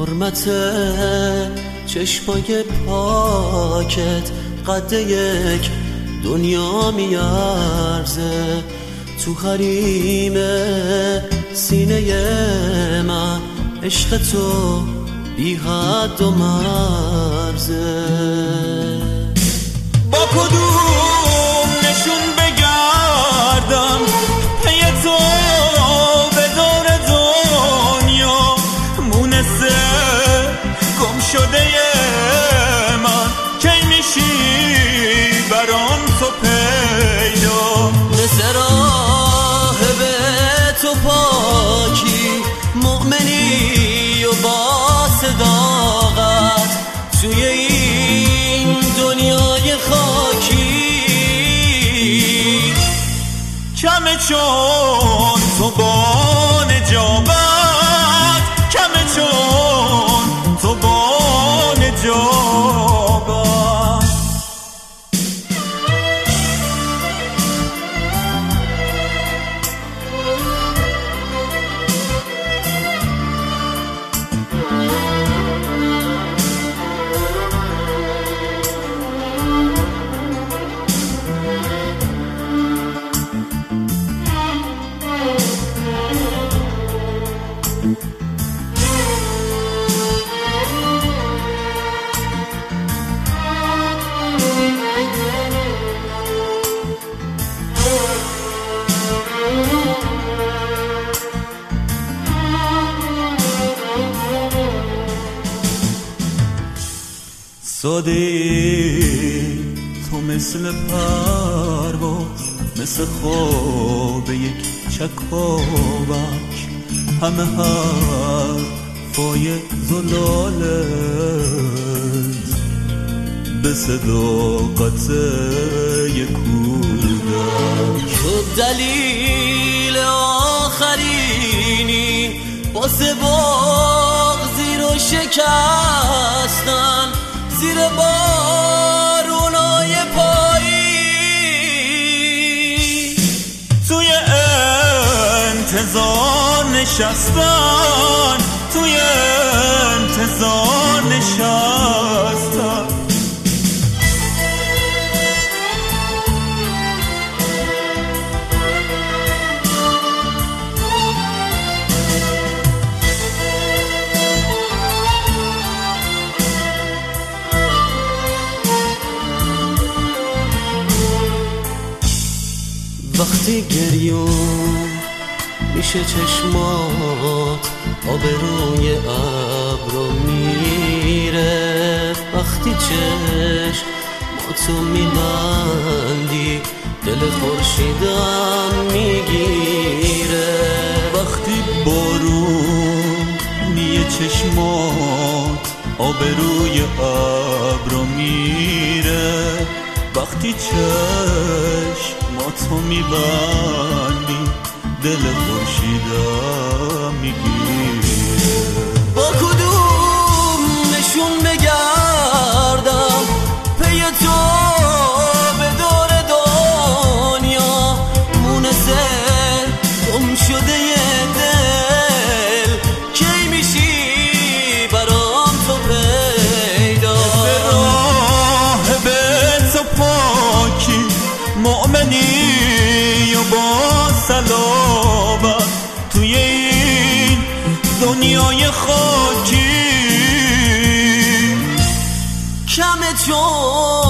حرمت چشمای پاکت قد یک دنیا میارزه، تو حریم سینه من عشق تو بی حد و مرزه. با کدوم نشون بگردم پی تو به دور دنیا، مونسه گم شده من کی میشی برام تو پیدا؟ مثل راه به تو پاکی مؤمنی و با صداقت توی این دنیای خاکی، کمه چون تو با نجابت، کمه چون تو با نجابت. ساده تو مثل پرواز، مثل خواب یک چکاوک، همه حرفای زلالت به صداقت یک کودک. تو دلیل آخرینی واسه بغضی رو شکستن، زیر بارونای پاییز توی انتظار نشستن، توی انتظار نشستن. وقتی گریون میشه چشمات آبروی ابرو میره، وقتی چشماتو میبندی دل خورشیدم میگیره، وقتی بارونی چشمات آبروی ابرو میره، وقتی چشماتو میبندی دل خورشیدم میگیره. با کدوم نشون بگردم پی تو به دور دنیا، مونسه گم شده دل کی میشی برام تو پیدا؟ راه به تو پاکی مؤمنی و با صلابت توی این دنیای خاکی، کمه چون